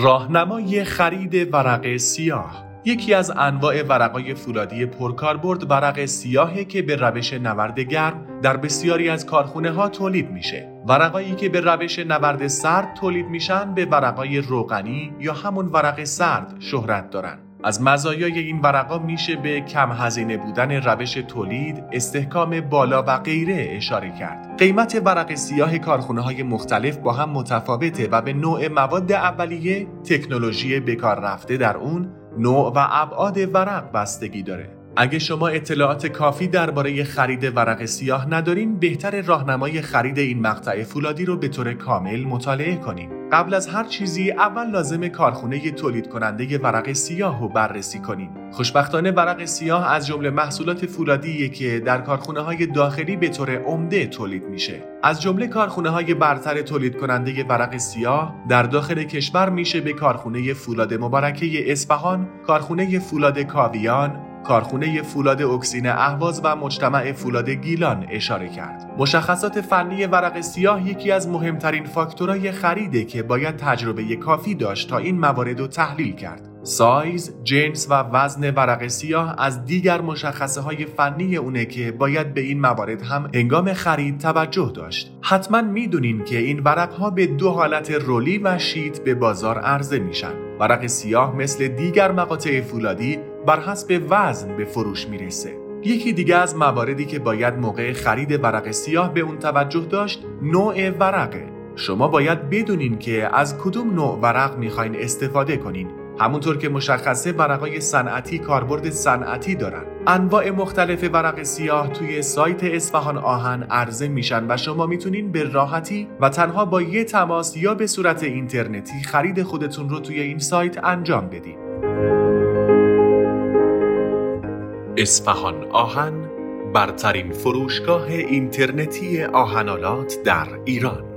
راهنمای خرید ورق سیاه. یکی از انواع ورقای فولادی پرکاربرد ورق سیاهه که به روش نورد گرم در بسیاری از کارخونه‌ها تولید میشه. ورقایی که به روش نورد سرد تولید میشن به ورقای روغنی یا همون ورق سرد شهرت دارن. از مزایای این ورقا میشه به کم هزینه بودن روش تولید، استحکام بالا و غیره اشاره کرد. قیمت ورق سیاه کارخونه‌های مختلف با هم متفاوته و به نوع مواد اولیه، تکنولوژی بکار رفته در اون، نوع و ابعاد ورق بستگی داره. اگه شما اطلاعات کافی درباره خرید ورق سیاه ندارین، بهتر راهنمای خرید این مقطع فولادی رو به طور کامل مطالعه کنین. قبل از هر چیزی اول لازمه کارخونه تولید کننده ورق سیاه رو بررسی کنین. خوشبختانه ورق سیاه از جمله محصولات فولادیه که در کارخونه‌های داخلی به طور عمده تولید میشه. از جمله کارخونه‌های برتر تولید کننده ورق سیاه در داخل کشور میشه به کارخونه فولاد مبارکه اصفهان، کارخونه فولاد کاویان، کارخونه فولاد اکسین اهواز و مجتمع فولاد گیلان اشاره کرد. مشخصات فنی ورق سیاه یکی از مهمترین فاکتورهای خریده که باید تجربه کافی داشت تا این موارد رو تحلیل کرد. سایز، جنس و وزن ورق سیاه از دیگر مشخصه‌های فنی اونه که باید به این موارد هم هنگام خرید توجه داشت. حتما میدونین که این ورق‌ها به دو حالت رولی و شیت به بازار عرضه میشن. ورق سیاه مثل دیگر مقاطع فولادی بر حسب وزن به فروش میرسه. یکی دیگه از مواردی که باید موقع خرید ورق سیاه به اون توجه داشت، نوع ورقه. شما باید بدونین که از کدوم نوع ورق میخواین استفاده کنین. همونطور که مشخصه ورقای صنعتی کاربرد صنعتی دارن. انواع مختلف ورق سیاه توی سایت اصفهان آهن عرضه میشن و شما میتونین به راحتی و تنها با یه تماس یا به صورت اینترنتی خرید خودتون رو توی این سایت انجام بدین. اصفهان آهن، برترین فروشگاه اینترنتی آهن‌آلات در ایران.